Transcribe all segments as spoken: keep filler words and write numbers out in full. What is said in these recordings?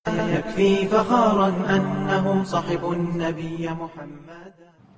يكفي فخارا أنه صاحب النبي محمد.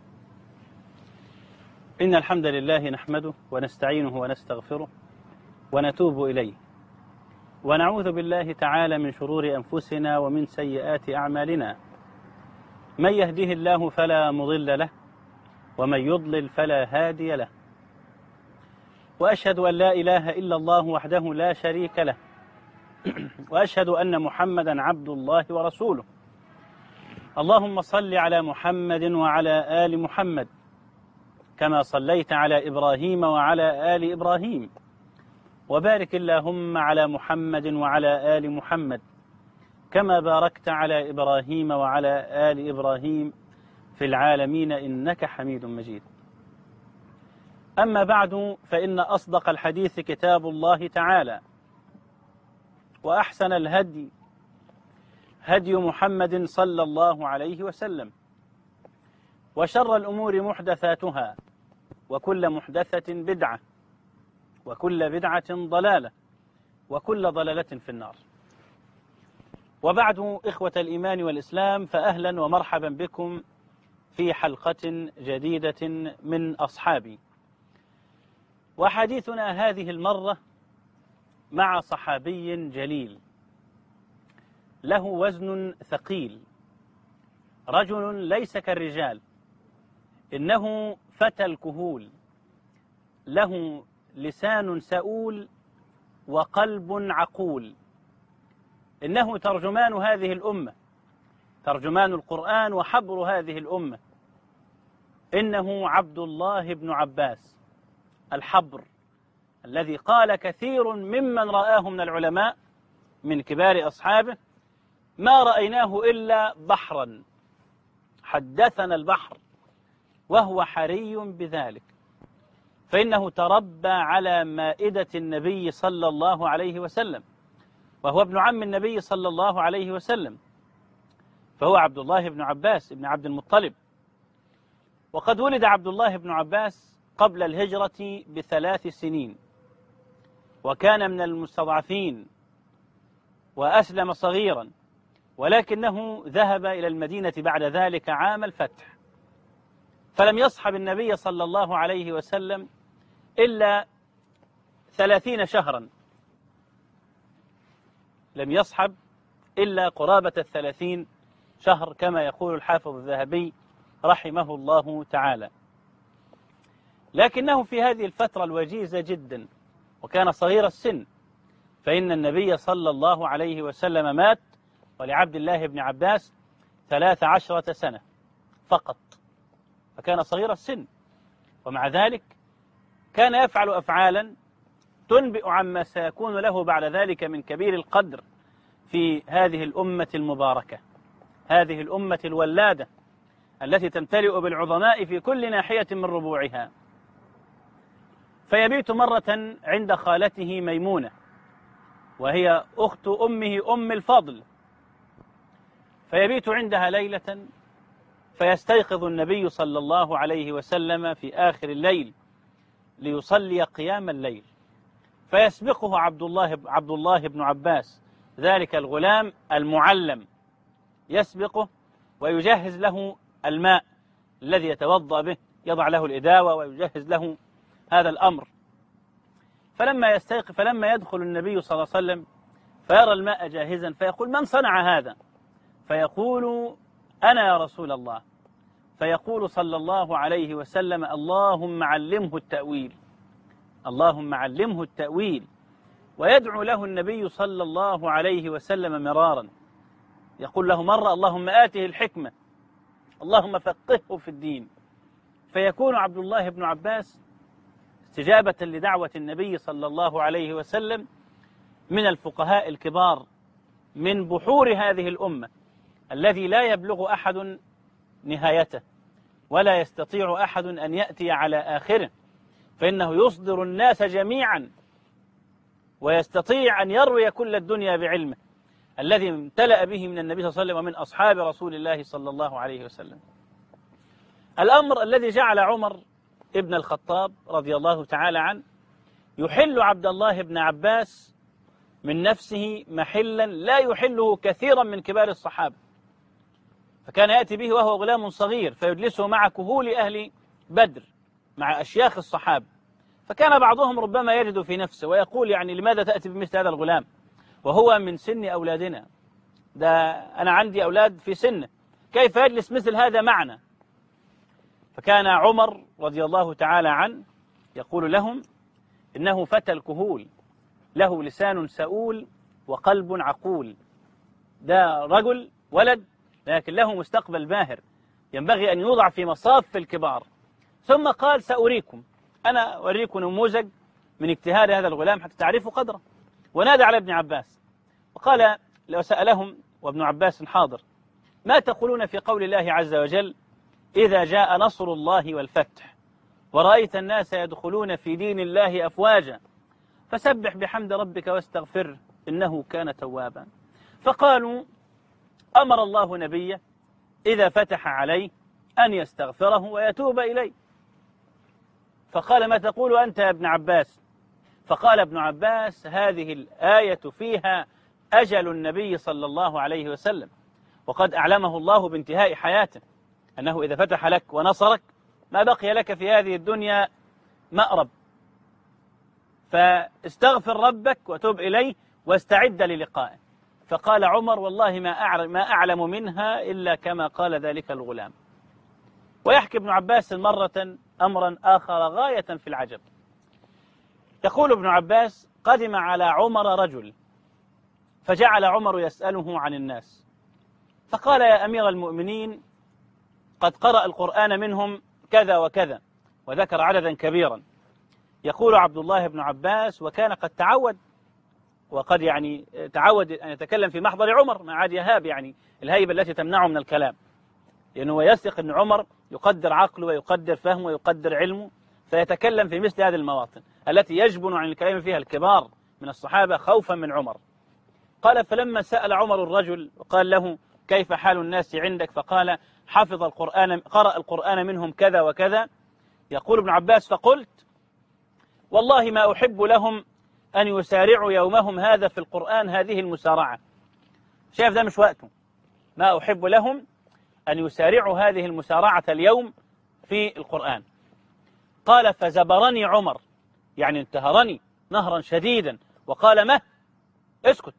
إن الحمد لله نحمده ونستعينه ونستغفره ونتوب إليه، ونعوذ بالله تعالى من شرور أنفسنا ومن سيئات أعمالنا. من يهده الله فلا مضل له، ومن يضلل فلا هادي له. وأشهد أن لا إله إلا الله وحده لا شريك له، وأشهد أن محمدا عبد الله ورسوله. اللهم صل على محمد وعلى آل محمد كما صليت على إبراهيم وعلى آل إبراهيم، وبارك اللهم على محمد وعلى آل محمد كما باركت على إبراهيم وعلى آل إبراهيم في العالمين إنك حميد مجيد. أما بعد، فإن أصدق الحديث كتاب الله تعالى، وأحسن الهدي هدي محمد صلى الله عليه وسلم، وشر الأمور محدثاتها، وكل محدثة بدعة، وكل بدعة ضلالة، وكل ضلالة في النار. وبعد، إخوة الإيمان والإسلام، فأهلا ومرحبا بكم في حلقة جديدة من أصحابي. وحديثنا هذه المرة مع صحابي جليل له وزن ثقيل، رجل ليس كالرجال، إنه فتى الكهول، له لسان سؤول وقلب عقول، إنه ترجمان هذه الأمة، ترجمان القرآن وحبر هذه الأمة. إنه عبد الله بن عباس الحبر، الذي قال كثير ممن رآه من العلماء من كبار أصحابه: ما رأيناه إلا بحرا، حدثنا البحر، وهو حري بذلك، فإنه تربى على مائدة النبي صلى الله عليه وسلم، وهو ابن عم النبي صلى الله عليه وسلم، فهو عبد الله بن عباس بن عبد المطلب. وقد ولد عبد الله بن عباس قبل الهجرة بثلاث سنين، وكان من المستضعفين، وأسلم صغيرا، ولكنه ذهب إلى المدينة بعد ذلك عام الفتح، فلم يصحب النبي صلى الله عليه وسلم إلا ثلاثين شهرا، لم يصحب إلا قرابة الثلاثين شهر كما يقول الحافظ الذهبي رحمه الله تعالى. لكنه في هذه الفترة الوجيزة جدا، وكان صغير السن، فإن النبي صلى الله عليه وسلم مات ولعبد الله بن عباس ثلاث عشرة سنة فقط، فكان صغير السن، ومع ذلك كان يفعل أفعالا تنبئ عما سيكون له بعد ذلك من كبير القدر في هذه الأمة المباركة، هذه الأمة الولادة التي تمتلئ بالعظماء في كل ناحية من ربوعها. فيبيت مرة عند خالته ميمونة، وهي أخت أمه أم الفضل، فيبيت عندها ليلة، فيستيقظ النبي صلى الله عليه وسلم في آخر الليل ليصلي قيام الليل، فيسبقه عبد الله عبد الله بن عباس، ذلك الغلام المعلم، يسبقه ويجهز له الماء الذي يتوضأ به، يضع له الإداوة ويجهز له هذا الأمر. فلما يستيقظ فلما يدخل النبي صلى الله عليه وسلم فيرى الماء جاهزا، فيقول: من صنع هذا؟ فيقول: أنا يا رسول الله. فيقول صلى الله عليه وسلم: اللهم علمه التأويل، اللهم علمه التأويل. ويدعو له النبي صلى الله عليه وسلم مرارا، يقول له مرة: اللهم آته الحكمة، اللهم فقهه في الدين. فيكون عبد الله بن عباس استجابة لدعوة النبي صلى الله عليه وسلم من الفقهاء الكبار، من بحور هذه الأمة، الذي لا يبلغ أحد نهايته، ولا يستطيع أحد أن يأتي على آخره، فإنه يصدر الناس جميعا، ويستطيع أن يروي كل الدنيا بعلمه الذي امتلأ به من النبي صلى الله عليه وسلم ومن أصحاب رسول الله صلى الله عليه وسلم. الأمر الذي جعل عمر ابن الخطاب رضي الله تعالى عنه يحل عبد الله بن عباس من نفسه محلا لا يحله كثيرا من كبار الصحابة، فكان يأتي به وهو غلام صغير فيجلسه مع كهول أهل بدر مع أشياخ الصحابة، فكان بعضهم ربما يجد في نفسه ويقول يعني لماذا تأتي بمثل هذا الغلام وهو من سن أولادنا، ده أنا عندي أولاد في سنه، كيف يجلس مثل هذا معنا؟ فكان عمر رضي الله تعالى عنه يقول لهم إنه فتى الكهول له لسان سؤول وقلب عقول، ده رجل ولد لكن له مستقبل باهر ينبغي أن يوضع في مصاف الكبار. ثم قال سأريكم، أنا أريكم نموذج من اجتهاد هذا الغلام حتى تعرفوا قدره. ونادى على ابن عباس وقال لو سألهم وابن عباس حاضر ما تقولون في قول الله عز وجل إذا جاء نصر الله والفتح ورأيت الناس يدخلون في دين الله أفواجا فسبح بحمد ربك واستغفره إنه كان توابا. فقالوا أمر الله نبيه إذا فتح عليه أن يستغفره ويتوب إليه. فقال ما تقول أنت يا ابن عباس؟ فقال ابن عباس هذه الآية فيها أجل النبي صلى الله عليه وسلم، وقد أعلمه الله بانتهاء حياته أنه إذا فتح لك ونصرك ما بقي لك في هذه الدنيا مأرب، فاستغفر ربك وتوب إليه واستعد للقائه. فقال عمر والله ما أعلم, ما أعلم منها إلا كما قال ذلك الغلام. ويحكي ابن عباس مرة أمرا آخر غاية في العجب. يقول ابن عباس قدم على عمر رجل فجعل عمر يسأله عن الناس، فقال يا أمير المؤمنين قد قرأ القرآن منهم كذا وكذا، وذكر عددا كبيرا. يقول عبد الله بن عباس وكان قد تعود وقد يعني تعود أن يتكلم في محضر عمر ما عاد يهاب يعني الهيبة التي تمنعه من الكلام، لأنه هو يثق أن عمر يقدر عقله ويقدر فهمه ويقدر علمه، فيتكلم في مثل هذه المواطن التي يجبن عن الكلام فيها الكبار من الصحابة خوفا من عمر. قال فلما سأل عمر الرجل وقال له كيف حال الناس عندك؟ فقال حفظ القرآن قرأ القرآن منهم كذا وكذا. يقول ابن عباس فقلت والله ما أحب لهم أن يسارعوا يومهم هذا في القرآن هذه المسارعة. شايف ده مش وقته، ما أحب لهم أن يسارعوا هذه المسارعة اليوم في القرآن. قال فزبرني عمر يعني انتهرني نهرا شديدا وقال مه اسكت.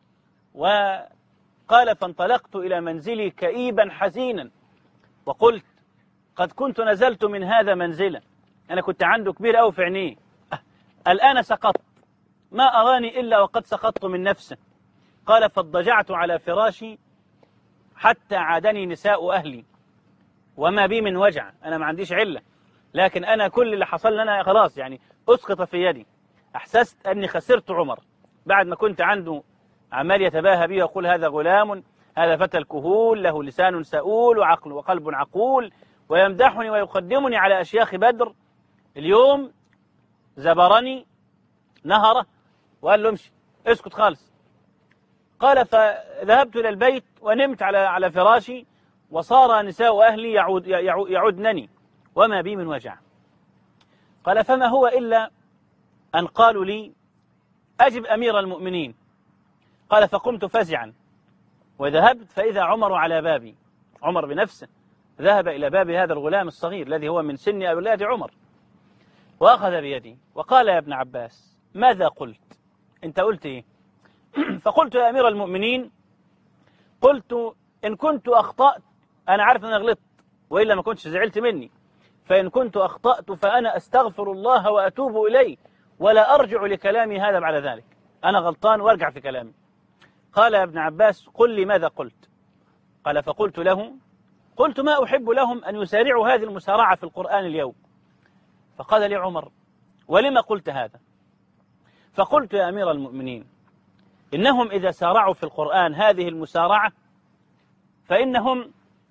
وقال فانطلقت إلى منزلي كئيبا حزينا وقلت قد كنت نزلت من هذا منزلا، أنا كنت عنده كبير أو في عينيه، الآن سقطت ما أراني إلا وقد سقطت من نفسه. قال فاضطجعت على فراشي حتى عادني نساء أهلي وما بي من وجع، أنا ما عنديش علة، لكن أنا كل اللي حصل لنا خلاص يعني أسقط في يدي. أحسست أني خسرت عمر بعد ما كنت عنده عمال يتباهى بي ويقول هذا غلام هذا فتى الكهول له لسان سؤول وعقل وقلب عقول ويمدحني ويقدمني على أشياخ بدر، اليوم زبرني نهره وقال له امشي اسكت خالص. قال فذهبت إلى البيت ونمت على على فراشي وصار نساء أهلي يعود يعودنني وما بي من وجع. قال فما هو إلا أن قالوا لي أجب أمير المؤمنين. قال فقمت فزعا وذهبت فإذا عمر على بابي، عمر بنفسه ذهب إلى باب هذا الغلام الصغير الذي هو من سن أولاد عمر وأخذ بيدي وقال يا ابن عباس ماذا قلت؟ أنت قلت إيه؟ فقلت يا أمير المؤمنين قلت إن كنت أخطأت أنا عارف أن أنا غلطت وإلا ما كنتش زعلت مني، فإن كنت أخطأت فأنا أستغفر الله وأتوب إليه ولا أرجع لكلامي هذا بعد ذلك، أنا غلطان وأرجع في كلامي. قال يا ابن عباس قل لي ماذا قلت؟ قال فقلت له قلت ما أحب لهم أن يسارعوا هذه المسارعة في القرآن اليوم. فقال لي عمر ولما قلت هذا؟ فقلت يا أمير المؤمنين إنهم إذا سارعوا في القرآن هذه المسارعة فإنهم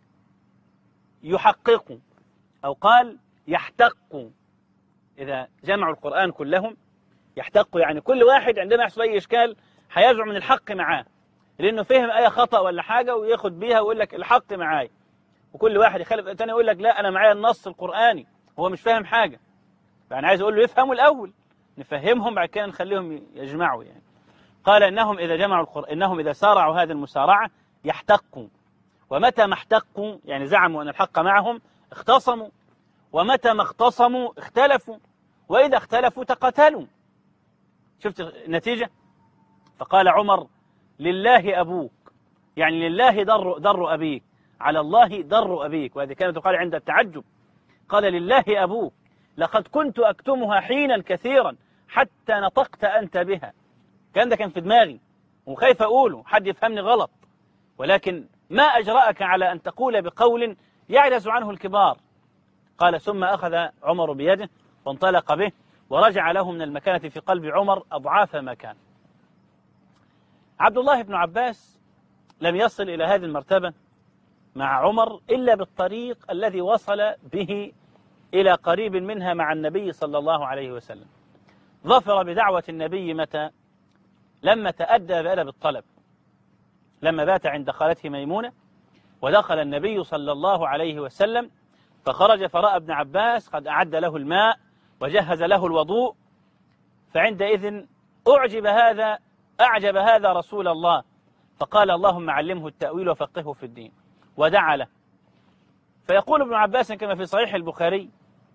يحققوا أو قال يحتقوا، إذا جمعوا القرآن كلهم يحتقوا يعني كل واحد عندما يحصل أي إشكال هيزعم من الحق معاه لأنه فهم آية خطأ ولا حاجة وياخد بيها ويقول لك الحق معاي، وكل واحد يخالف الثاني يقول لك لا أنا معايا النص القرآني هو مش فاهم حاجة، فأنا عايز أقول له يفهموا الأول نفهمهم بعد كده نخليهم يجمعوا يعني. قال إنهم إذا جمعوا القرآن إنهم إذا سارعوا هذه المسارعة يحتقوا، ومتى ما احتقوا يعني زعموا أن الحق معهم اختصموا، ومتى ما اختصموا اختلفوا، وإذا اختلفوا تقاتلوا. شفت النتيجة؟ فقال عمر: لله أبوك، يعني لله در, در أبيك، على الله در أبيك. وهذه كانت تقال عند التعجب. قال: لله أبوك، لقد كنت أكتمها حينا كثيرا حتى نطقت أنت بها. كان ده كان في دماغي وخايف أقوله حد يفهمني غلط، ولكن ما أجرأك على أن تقول بقول يعجز عنه الكبار. قال: ثم أخذ عمر بيده وانطلق به، ورجع له من المكانة في قلب عمر أضعاف ما كان. عبد الله بن عباس لم يصل إلى هذه المرتبة مع عمر إلا بالطريق الذي وصل به إلى قريب منها مع النبي صلى الله عليه وسلم. ظفر بدعوة النبي متى؟ لما تأدى بأدب الطلب، لما بات عند خالته ميمونة، ودخل النبي صلى الله عليه وسلم فخرج فرأى ابن عباس قد أعد له الماء وجهز له الوضوء، فعندئذ أعجب هذا أعجب هذا رسول الله، فقال: اللهم علمه التأويل وفقهه في الدين، ودعا له. فيقول ابن عباس كما في صحيح البخاري: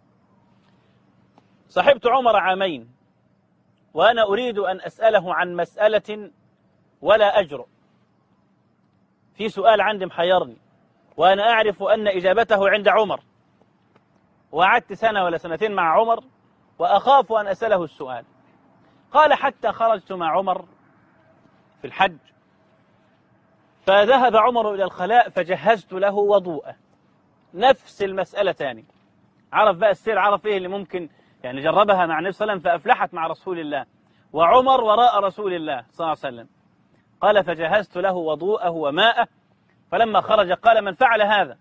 صحبت عمر عامين وأنا أريد أن أسأله عن مسألة ولا أجرؤ، في سؤال عندي محيرني وأنا أعرف أن إجابته عند عمر، وقعدت سنة ولا سنتين مع عمر وأخاف أن أسأله السؤال. قال: حتى خرجت مع عمر في الحج، فذهب عمر إلى الخلاء فجهزت له وضوءه، نفس المسألة تاني. عرف بقى السير، عرف إيه اللي ممكن يعني جربها مع النبي صلى الله عليه وسلم فأفلحت مع رسول الله، وعمر وراء رسول الله صلى الله عليه وسلم. قال: فجهزت له وضوءه وماءه، فلما خرج قال: من فعل هذا؟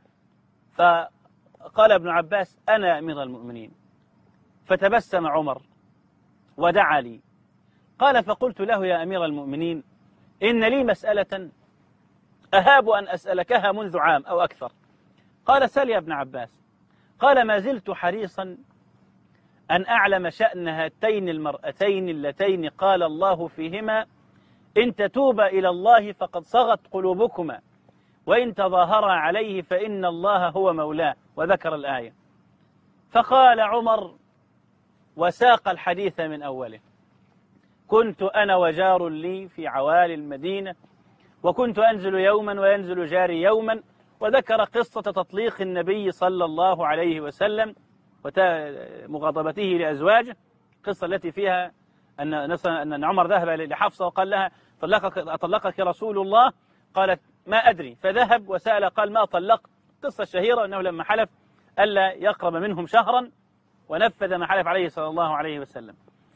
فقال ابن عباس: أنا أمير المؤمنين. فتبسم عمر ودعا لي. قال: فقلت له: يا أمير المؤمنين، إن لي مسألة أهاب أن أسألكها منذ عام أو أكثر. قال: سل يا ابن عباس. قال: ما زلت حريصا أن أعلم شأن هاتين المرأتين اللتين قال الله فيهما: إن تتوبا إلى الله فقد صغت قلوبكما، وإن تظاهرا عليه فإن الله هو مولاه، وذكر الآية. فقال عمر وساق الحديث من أوله: كنت أنا وجار لي في عوالي المدينة، وكنت أنزل يوما وينزل جاري يوما، وذكر قصة تطليق النبي صلى الله عليه وسلم ومغاضبته لأزواجه، القصة التي فيها أن أن عمر ذهب لحفصة وقال لها: طلقك أطلقك رسول الله؟ قالت: ما أدري. فذهب وسأل قال: ما طلقت. قصة شهيرة أنه لما حلف ألا يقرب منهم شهرا ونفذ ما حلف عليه صلى الله عليه وسلم.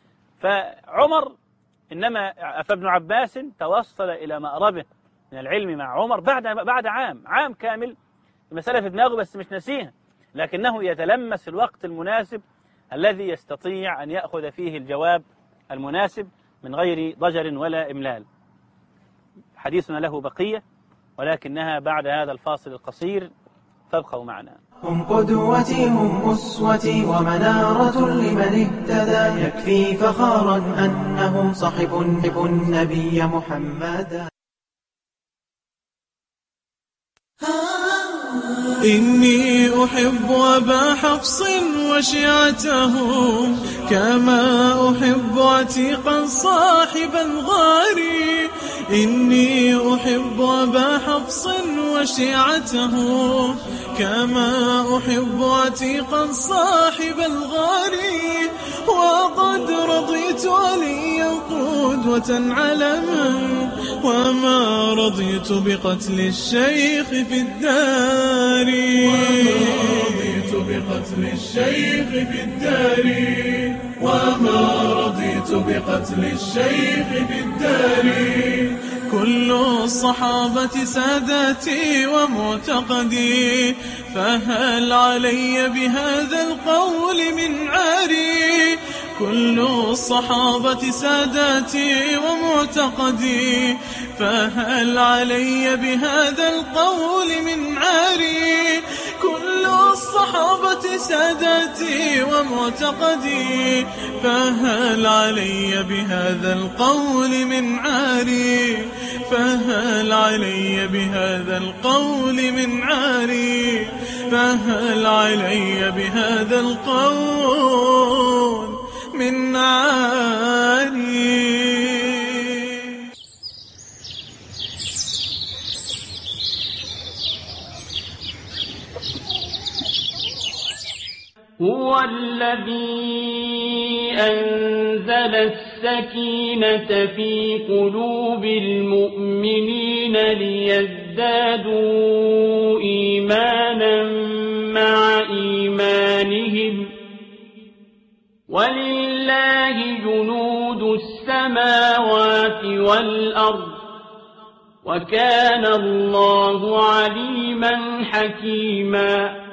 فعمر إنما فابن عباس توصل إلى مأربه من العلم مع عمر بعد بعد عام عام كامل. المسألة في دماغه بس مش نسيها، لكنه يتلمس الوقت المناسب الذي يستطيع أن يأخذ فيه الجواب المناسب من غير ضجر ولا إملال. حديثنا له بقية، ولكنها بعد هذا الفاصل القصير، فابقوا معنا. هم قدوتي، هم أسوتي ومنارة لمن اهتدى، يكفي فخارا أنهم صحبوا النبي محمدا. إني أحب أبا حفص وشيعته، كما أحب عتيقا صاحب الغار. إني أحب أبا حفص وشيعته، كما أحب عتيقا صاحب الغار. وقد رضيت عليا قدوة علما، وما رضيت بقتل الشيخ في الدار. وما رضيت بقتل الشيخ في الدار. وما رضيت بقتل الشيخ في الدار. كل الصحابة ساداتي ومعتقدي، فهل علي بهذا القول من عاري؟ كل الصحابة ساداتي ومعتقدي، فهل علي بهذا القول من عاري؟ كل الصحابة الصحابة سادتي ومعتقدي، فهل علي بهذا القول من عاري، فهل علي بهذا القول من عاري، فهل علي بهذا القول من عاري. هو الذي أنزل السكينة في قلوب المؤمنين ليزدادوا إيمانا مع إيمانهم، ولله جنود السماوات والأرض، وكان الله عليما حكيما.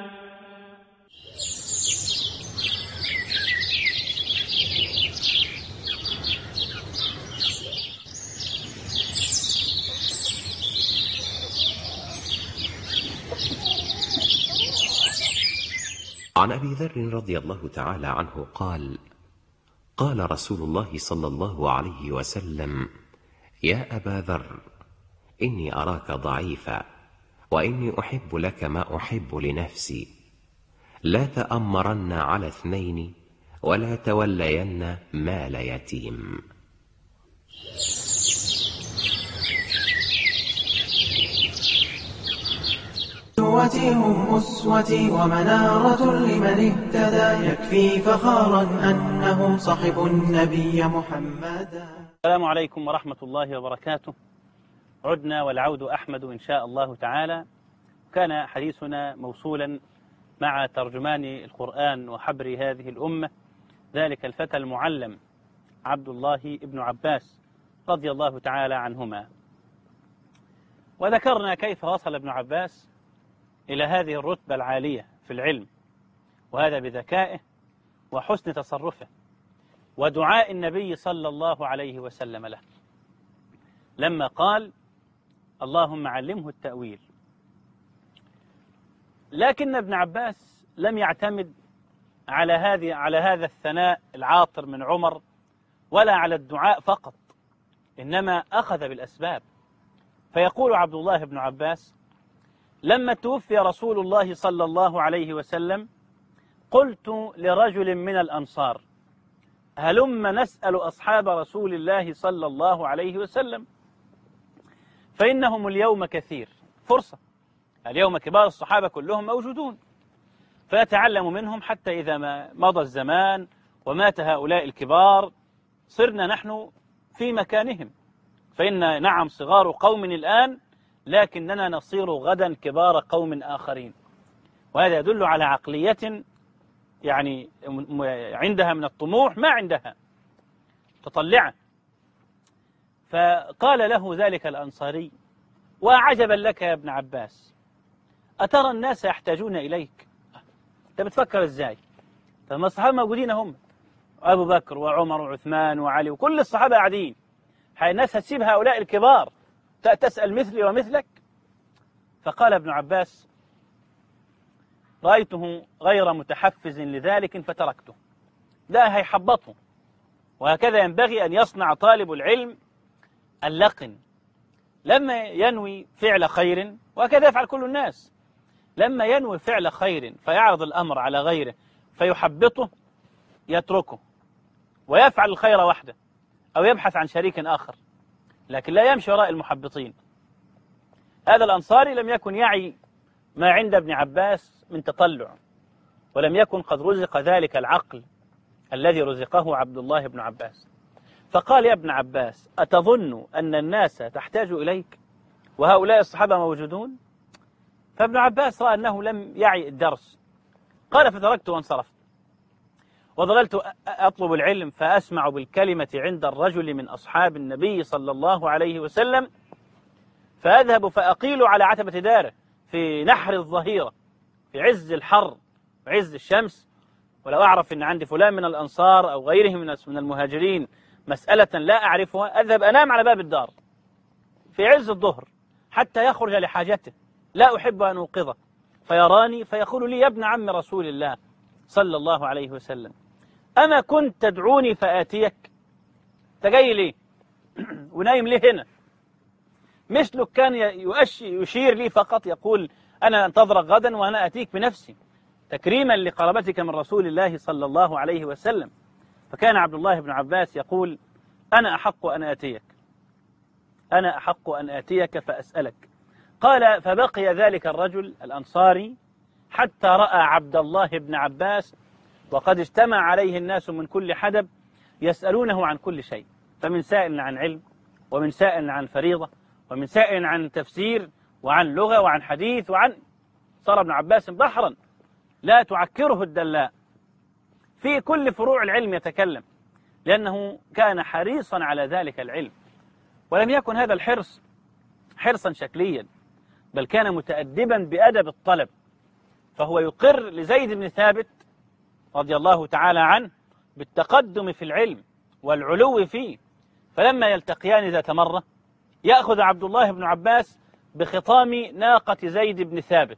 عن أبي ذر رضي الله تعالى عنه قال: قال رسول الله صلى الله عليه وسلم: يا أبا ذر، إني أراك ضعيفا، وإني أحب لك ما أحب لنفسي، لا تأمرن على اثنين، ولا تولين مال يتيم. قدوتي هم أسوتي ومنارة لمن اهتدى، يكفي فخارا أنهم صحبوا النبي محمدا. السلام عليكم ورحمة الله وبركاته. عدنا والعود أحمد إن شاء الله تعالى. كان حديثنا موصولا مع ترجمان القرآن وحبر هذه الأمة، ذلك الفتى المعلم عبد الله بن عباس رضي الله تعالى عنهما، وذكرنا كيف وصل ابن عباس إلى هذه الرتبة العالية في العلم، وهذا بذكائه وحسن تصرفه ودعاء النبي صلى الله عليه وسلم له لما قال: اللهم علمه التأويل. لكن ابن عباس لم يعتمد على هذه على هذا الثناء العاطر من عمر ولا على الدعاء فقط، إنما أخذ بالأسباب. فيقول عبد الله بن عباس: لما توفي رسول الله صلى الله عليه وسلم قلت لرجل من الأنصار: هلم نسأل أصحاب رسول الله صلى الله عليه وسلم، فإنهم اليوم كثير، فرصة، اليوم كبار الصحابة كلهم موجودون، فنتعلم منهم حتى إذا ما مضى الزمان ومات هؤلاء الكبار صرنا نحن في مكانهم، فإن نعم صغار قوم الآن، لكننا نصير غدا كبار قوم آخرين. وهذا يدل على عقلية يعني عندها من الطموح ما عندها، تطلعا. فقال له ذلك الأنصاري: وعجبا لك يا ابن عباس، أترى الناس يحتاجون إليك؟ أنت بتفكر إزاي؟ فما الصحابة موجودين هم، أبو بكر وعمر وعثمان وعلي وكل الصحابة قاعدين، الناس هتسيب هؤلاء الكبار تسأل مثلي ومثلك؟ فقال ابن عباس: رأيته غير متحفز لذلك فتركته. لا هيحبطه، وهكذا ينبغي أن يصنع طالب العلم اللقن. لما ينوي فعل خير، وهكذا يفعل كل الناس، لما ينوي فعل خير فيعرض الأمر على غيره فيحبطه يتركه ويفعل الخير وحده أو يبحث عن شريك آخر، لكن لا يمشي وراء المحبطين. هذا الأنصاري لم يكن يعي ما عند ابن عباس من تطلع، ولم يكن قد رزق ذلك العقل الذي رزقه عبد الله بن عباس. فقال: يا ابن عباس، أتظن أن الناس تحتاج إليك وهؤلاء الصحابة موجودون؟ فابن عباس رأى أنه لم يعي الدرس، قال: فتركت وانصرفت، وظللت أطلب العلم فأسمع بالكلمة عند الرجل من أصحاب النبي صلى الله عليه وسلم، فأذهب فأقيل على عتبة داره في نحر الظهيرة في عز الحر وعز الشمس، ولو أعرف أن عندي فلان من الأنصار أو غيره من المهاجرين مسألة لا أعرفها أذهب أنام على باب الدار في عز الظهر حتى يخرج لحاجته، لا أحب أن أوقظه، فيراني فيقول لي: يا ابن عم رسول الله صلى الله عليه وسلم، أما كنت تدعوني فآتيك؟ أنت جاي ليه؟ ونايم ليه هنا؟ مثلك كان يشير لي فقط، يقول: أنا أنتظرك غدا وأنا أتيك بنفسي، تكريما لقرابتك من رسول الله صلى الله عليه وسلم. فكان عبد الله بن عباس يقول: أنا أحق أن آتيك، أنا أحق أن آتيك فأسألك. قال: فبقي ذلك الرجل الأنصاري حتى رأى عبد الله بن عباس وقد اجتمع عليه الناس من كل حدب يسألونه عن كل شيء، فمن سائل عن علم، ومن سائل عن فريضة، ومن سائل عن تفسير، وعن لغة، وعن حديث، وعن صار ابن عباس بحرا لا تعكره الدلاء، في كل فروع العلم يتكلم، لأنه كان حريصا على ذلك العلم. ولم يكن هذا الحرص حرصا شكليا، بل كان متأدبا بأدب الطلب، فهو يقر لزيد بن ثابت رضي الله تعالى عنه بالتقدم في العلم والعلو فيه. فلما يلتقيان ذات مرة يأخذ عبد الله بن عباس بخطام ناقة زيد بن ثابت،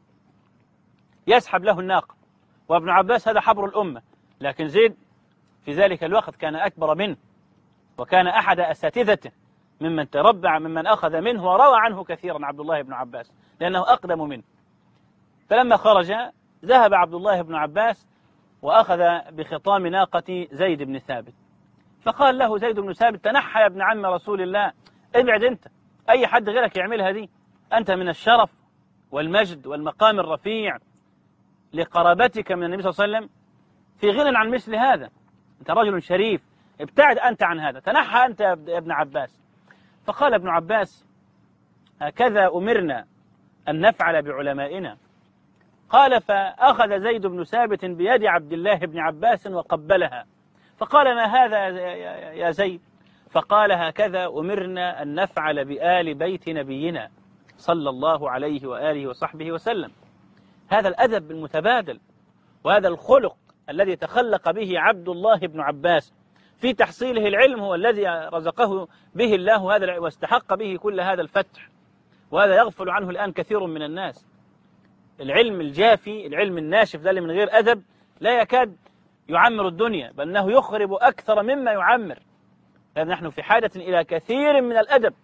يسحب له الناقة، وابن عباس هذا حبر الأمة، لكن زيد في ذلك الوقت كان أكبر منه، وكان أحد أساتذته ممن تربع ممن أخذ منه وروى عنه كثيرا عبد الله بن عباس، لأنه أقدم منه. فلما خرج ذهب عبد الله بن عباس وأخذ بخطام ناقة زيد بن ثابت، فقال له زيد بن ثابت: تنحى يا ابن عم رسول الله، ابعد أنت، أي حد غيرك يعملها دي، أنت من الشرف والمجد والمقام الرفيع لقرابتك من النبي صلى الله عليه وسلم في غنى عن مثل هذا، أنت رجل شريف، ابتعد أنت عن هذا، تنحى أنت يا ابن عباس. فقال ابن عباس: هكذا أمرنا أن نفعل بعلمائنا. قال: فأخذ زيد بن ثابت بيد عبد الله بن عباس وقبلها، فقال: ما هذا يا زيد؟ فقال: هكذا أمرنا أن نفعل بآل بيت نبينا صلى الله عليه وآله وصحبه وسلم. هذا الأدب المتبادل، وهذا الخلق الذي تخلق به عبد الله بن عباس في تحصيله العلم هو الذي رزقه به الله هذا واستحق به كل هذا الفتح، وهذا يغفل عنه الآن كثير من الناس. العلم الجافي، العلم الناشف ذلك من غير أدب لا يكاد يعمر الدنيا، بل أنه يخرب أكثر مما يعمر. لأن نحن في حاجة إلى كثير من الأدب.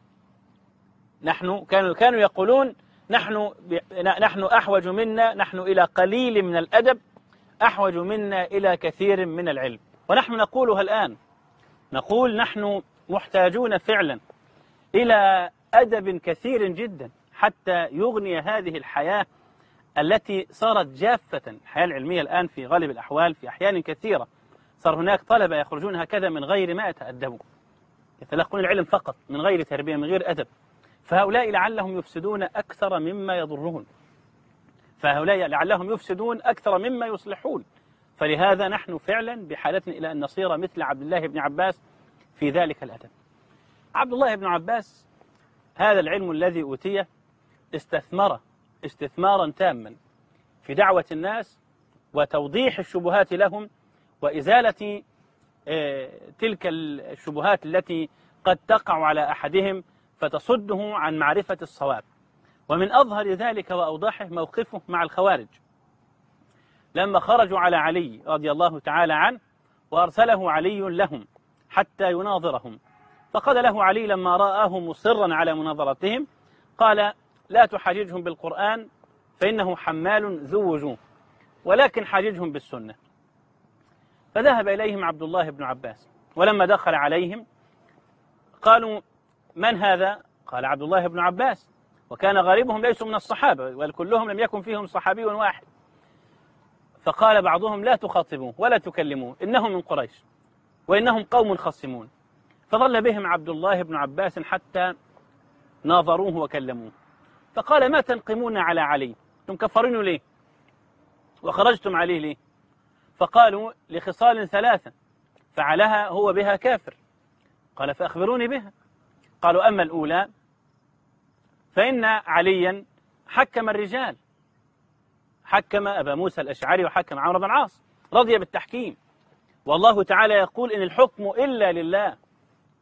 نحن كانوا كانوا يقولون نحن نحن أحوج منا نحن إلى قليل من الأدب أحوج منا إلى كثير من العلم. ونحن نقولها الآن، نقول نحن محتاجون فعلا إلى أدب كثير جدا حتى يغني هذه الحياة التي صارت جافة. الحياة العلمية الآن في غالب الأحوال في أحيان كثيرة صار هناك طلبة يخرجون هكذا من غير ما يتأدبوا، يتلقون العلم فقط من غير تربية، من غير أدب. فهؤلاء لعلهم يفسدون أكثر مما يضرون، فهؤلاء لعلهم يفسدون أكثر مما يصلحون. فلهذا نحن فعلا بحاجة إلى أن نصير مثل عبد الله بن عباس في ذلك الأدب. عبد الله بن عباس هذا العلم الذي أوتيه استثمره استثمارا تاما في دعوة الناس وتوضيح الشبهات لهم وإزالة تلك الشبهات التي قد تقع على أحدهم فتصده عن معرفة الصواب. ومن أظهر ذلك وأوضحه موقفه مع الخوارج لما خرجوا على علي رضي الله تعالى عنه وأرسله علي لهم حتى يناظرهم، فقال له علي لما رآه مصرا على مناظرتهم قال: لا تحاججهم بالقرآن فإنه حمال ذو وجوه، ولكن حاججهم بالسنة. فذهب إليهم عبد الله بن عباس، ولما دخل عليهم قالوا: من هذا؟ قال: عبد الله بن عباس. وكان غالبهم ليسوا من الصحابة، وكلهم لم يكن فيهم صحابي واحد. فقال بعضهم: لا تخاطبوه ولا تكلموه، إنهم من قريش وإنهم قوم خصمون. فظل بهم عبد الله بن عباس حتى ناظروه وكلموه. فقال: ما تنقمون على علي؟ أنتم كفرين ليه؟ وخرجتم عليه ليه؟ فقالوا: لخصال ثلاثة فعلها هو بها كافر. قال: فأخبروني بها. قالوا: أما الأولى فإن عليا حكم الرجال، حكم أبا موسى الأشعري وحكم عمرو بن العاص، رضي بالتحكيم، والله تعالى يقول: إن الحكم إلا لله.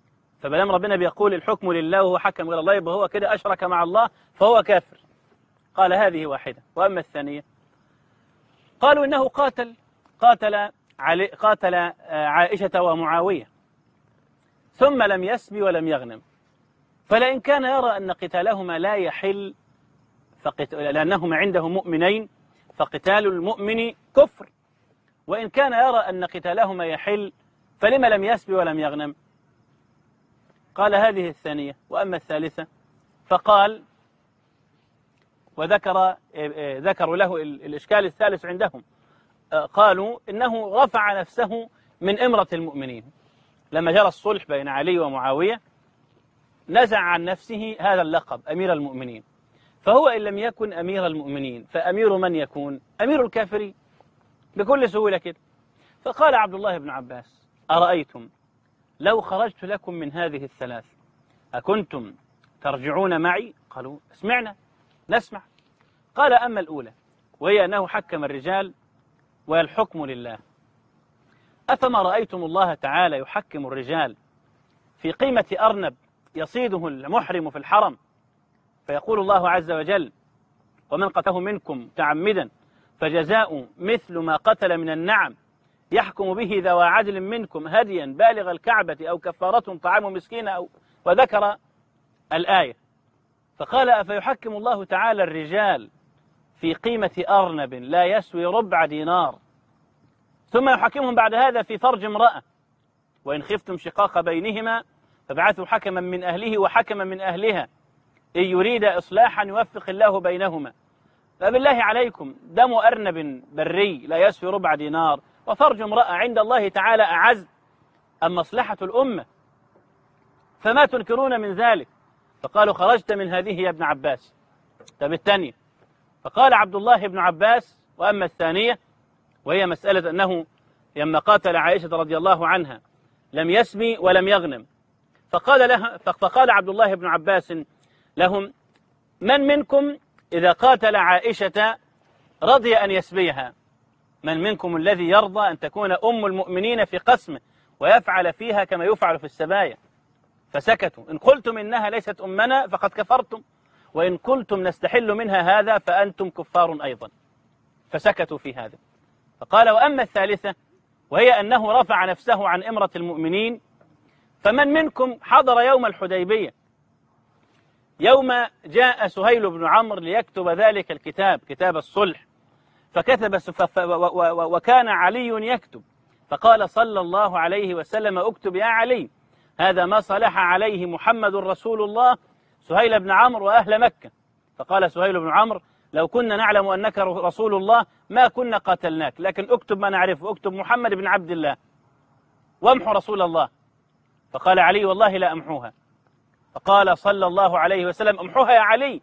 فبلام ربنا بيقول الحكم لله وهو حكم غير الله، يبقى هو كده أشرك مع الله فهو كافر. قال هذه واحدة. وأما الثانية قالوا إنه قاتل قاتل علي قاتل عائشة ومعاوية ثم لم يسبي ولم يغنم، فلئن كان يرى أن قتالهما لا يحل فقت... لأنهما عنده مؤمنين فقتال المؤمن كفر، وإن كان يرى أن قتالهما يحل فلما لم يسبي ولم يغنم؟ قال هذه الثانية. وأما الثالثة فقال وذكر ذكروا له الإشكال الثالث عندهم، قالوا إنه رفع نفسه من إمرة المؤمنين لما جرى الصلح بين علي ومعاوية، نزع عن نفسه هذا اللقب أمير المؤمنين، فهو إن لم يكن أمير المؤمنين فأمير من يكون؟ أمير الكافرين بكل سهولة كده. فقال عبد الله بن عباس أرأيتم لو خرجت لكم من هذه الثلاث أكنتم ترجعون معي؟ قالوا اسمعنا نسمع. قال أما الأولى وهي أنه حكم الرجال والحكم لله، أفما رأيتم الله تعالى يحكم الرجال في قيمة أرنب يصيده المحرم في الحرم، فيقول الله عز وجل ومن قتله منكم متعمدا فجزاء مثل ما قتل من النعم يحكم به ذوى عدل منكم هديا بالغ الكعبة أو كفارة طعام مسكين أو وذكر الآية. فقال أفيحكم الله تعالى الرجال في قيمة أرنب لا يسوي ربع دينار، ثم يحكمهم بعد هذا في فرج امرأة، وإن خفتم شقاق بينهما فابعثوا حكما من أهله وحكما من أهلها إن يريد إصلاحا يوفق الله بينهما. فبالله عليكم دم أرنب بري لا يسوي ربع دينار وفرج امرأة عند الله تعالى أعز أم مصلحة الأمة؟ فما تنكرون من ذلك؟ فقالوا خرجت من هذه يا ابن عباس. طب الثانية فقال عبد الله بن عباس وأما الثانية وهي مسألة أنه لما قاتل عائشة رضي الله عنها لم يسبي ولم يغنم، فقال لها فقال عبد الله بن عباس لهم من منكم إذا قاتل عائشة رضي أن يسبيها؟ من منكم الذي يرضى أن تكون أم المؤمنين في قسمه ويفعل فيها كما يفعل في السبايا؟ فسكتوا. إن قلتم إنها ليست أمنا فقد كفرتم، وإن قلتم نستحل منها هذا فأنتم كفار أيضا. فسكتوا في هذا. فقال وأما الثالثة وهي أنه رفع نفسه عن إمرة المؤمنين، فمن منكم حضر يوم الحديبية يوم جاء سهيل بن عمرو ليكتب ذلك الكتاب كتاب الصلح، فكتب وكان علي يكتب، فقال صلى الله عليه وسلم اكتب يا علي هذا ما صلح عليه محمد رسول الله سهيل بن عمرو وأهل مكة. فقال سهيل بن عمرو لو كنا نعلم أنك رسول الله ما كنا قاتلناك، لكن اكتب ما نعرفه، اكتب محمد بن عبد الله وامحو رسول الله. فقال علي والله لا أمحوها. فقال صلى الله عليه وسلم امحوها يا علي،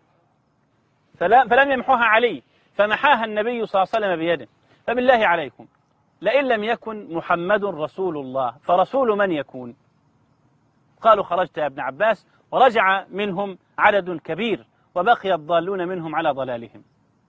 فلم يمحوها علي، فمحاها النبي صلى الله عليه وسلم بيده. فبالله عليكم لئن لم يكن محمد رسول الله فرسول من يكون؟ قالوا خرجت يا ابن عباس، ورجع منهم عدد كبير وبقي الضالون منهم على ضلالهم.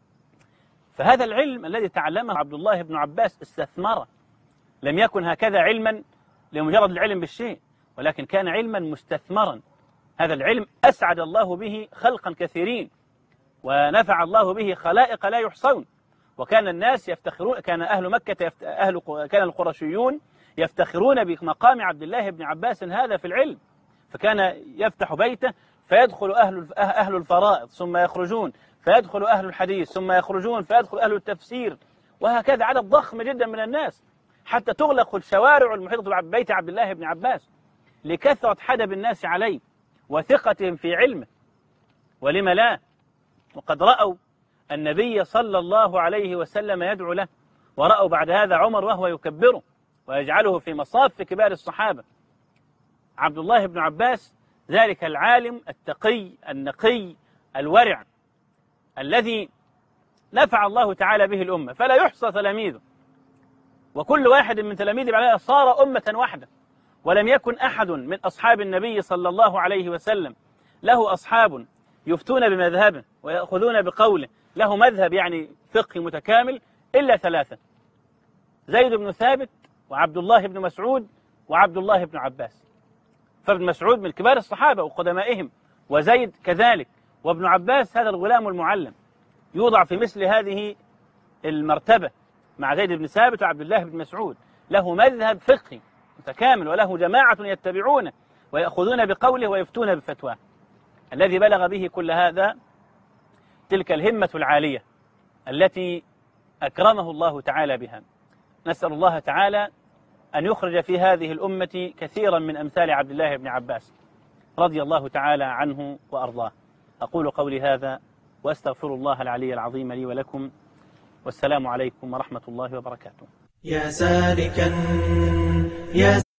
فهذا العلم الذي تعلمه عبد الله بن عباس استثمره، لم يكن هكذا علما لمجرد العلم بالشيء، ولكن كان علما مستثمرا. هذا العلم أسعد الله به خلقا كثيرين ونفع الله به خلائق لا يحصون. وكان الناس يفتخرون، كان أهل مكة يفت... أهل... كان القرشيون يفتخرون بمقام عبد الله بن عباس هذا في العلم، فكان يفتح بيته فيدخل أهل أهل الفرائض ثم يخرجون، فيدخل أهل الحديث ثم يخرجون، فيدخل أهل التفسير، وهكذا عدد ضخم جدا من الناس، حتى تغلق الشوارع المحيطة ببيت عبد الله بن عباس لكثرة حدب الناس عليه وثقتهم في علمه. ولم لا؟ وقد رأوا النبي صلى الله عليه وسلم يدعو له، ورأوا بعد هذا عمر وهو يكبره ويجعله في مصاف كبار الصحابة. عبد الله بن عباس ذلك العالم التقي النقي الورع الذي نفع الله تعالى به الأمة، فلا يحصى تلاميذه، وكل واحد من تلاميذه بعدها صار أمة واحدة. ولم يكن أحد من أصحاب النبي صلى الله عليه وسلم له أصحاب يفتون بمذهبه ويأخذون بقوله، له مذهب يعني فقه متكامل، إلا ثلاثة: زيد بن ثابت وعبد الله بن مسعود وعبد الله بن عباس. فابن مسعود من كبار الصحابة وقدمائهم، وزيد كذلك، وابن عباس هذا الغلام المعلم. يوضع في مثل هذه المرتبة مع زيد بن ثابت وعبد الله بن مسعود، له مذهب فقهي متكامل وله جماعة يتبعونه ويأخذون بقوله ويفتون بفتواه. الذي بلغ به كل هذا تلك الهمة العالية التي أكرمه الله تعالى بها. نسأل الله تعالى أن يخرج في هذه الأمة كثيرا من أمثال عبد الله بن عباس رضي الله تعالى عنه وأرضاه. أقول قولي هذا وأستغفر الله العلي العظيم لي ولكم، والسلام عليكم ورحمة الله وبركاته. يا سالكا يا